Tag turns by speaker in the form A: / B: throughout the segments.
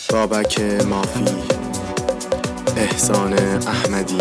A: بابک مافی، احسان احمدی.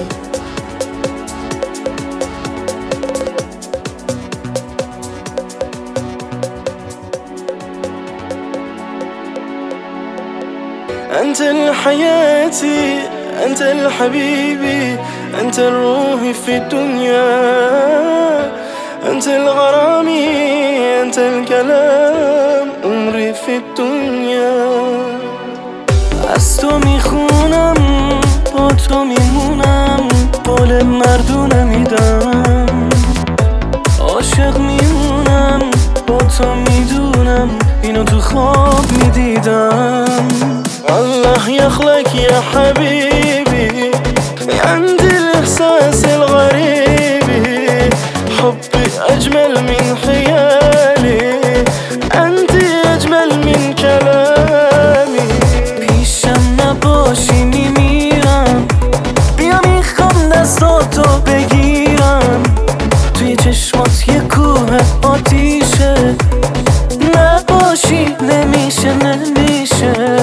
B: أنت الحياتي، أنت الحبيبي، أنت الروح في الدنيا، أنت الغرامي، أنت الكلام عمري في الدنیا. از تو میخونم، با تو میمونم، قول مردونه میدم، عاشق میمونم، با تو میدونم، اینو تو خواب میدیدم. الله يخلق يا حبيبي، عندي الإحساس الغريب، حبي أجمل من خيالي، أنت أجمل من كلامي. پیشم نباشی میمیرم، بیا میخوام دستاتو بگیرم، توی چشمات یه کوه آتیشه، نباشی نمیشه نمیشه.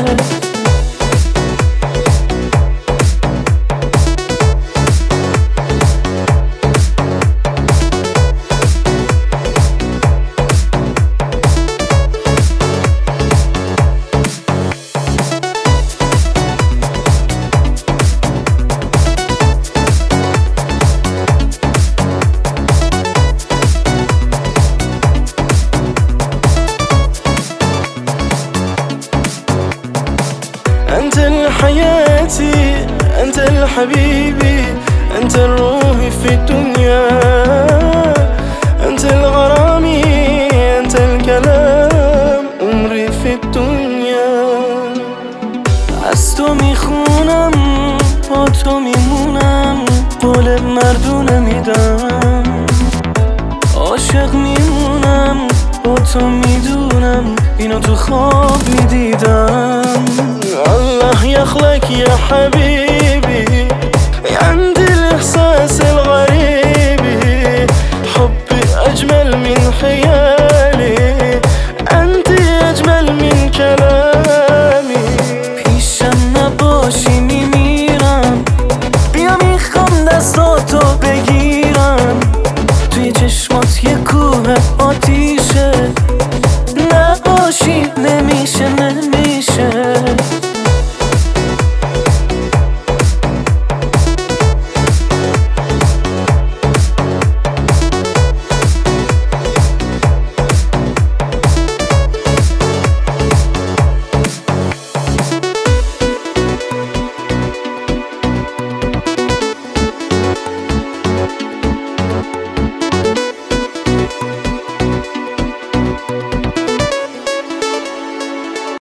B: أنت الحياتي، أنت الحبيبي، أنت الروح في الدنيا، أنت الغرامي، أنت الكلام عمري في الدنیا. از تو میخونم، با تو میمونم، قول مردونه میدم، عاشق میمونم، با تو میدونم، اینو تو خواب میدیدم. الله يخلق يا حبيبي.